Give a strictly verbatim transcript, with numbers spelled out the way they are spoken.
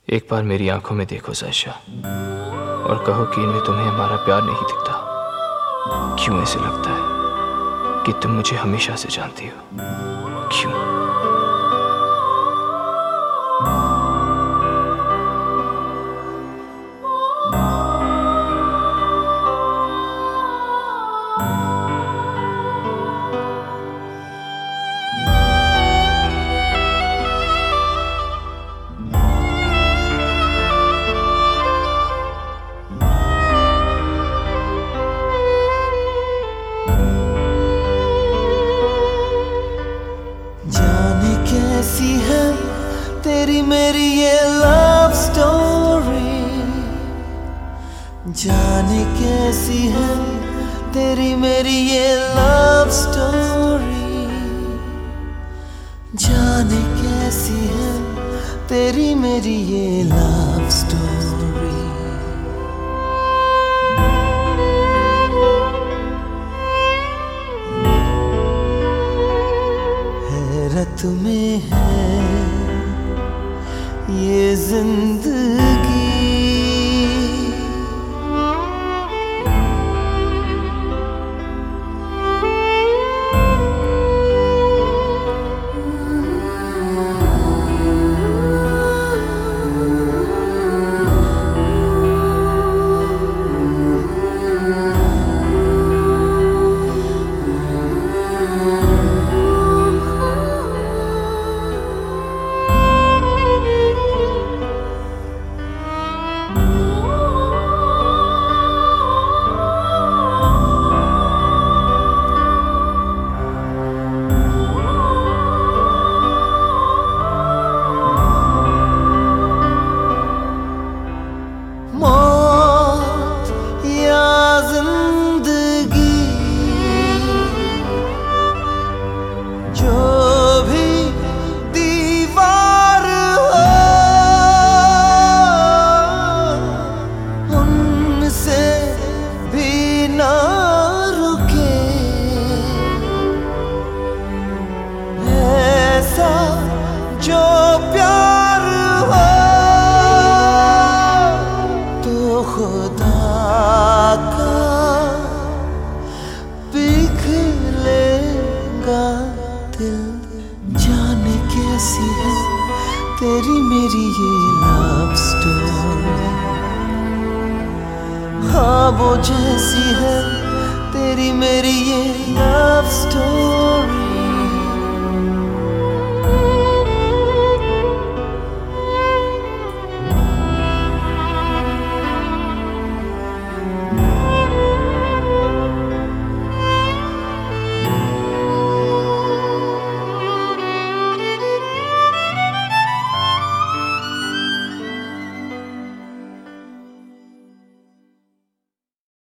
एक बार मेरी आंखों में देखो सायशा, और कहो कि इनमें तुम्हें हमारा प्यार नहीं दिखता। क्यों ऐसे लगता है कि तुम मुझे हमेशा से जानती हो? क्यों? कैसी है तेरी मेरी ये लव स्टोरी, जाने कैसी है तेरी मेरी ये लव स्टोरी, जाने कैसी है तेरी मेरी ये लव स्टोरी। हैरत में है ये जिंदगी, जो प्यार हो तो खुदा का पिघलेगा दिल। जाने कैसी है तेरी मेरी ये लव स्टोरी, ख्वाबों जैसी है तेरी मेरी ये लव स्टोरी।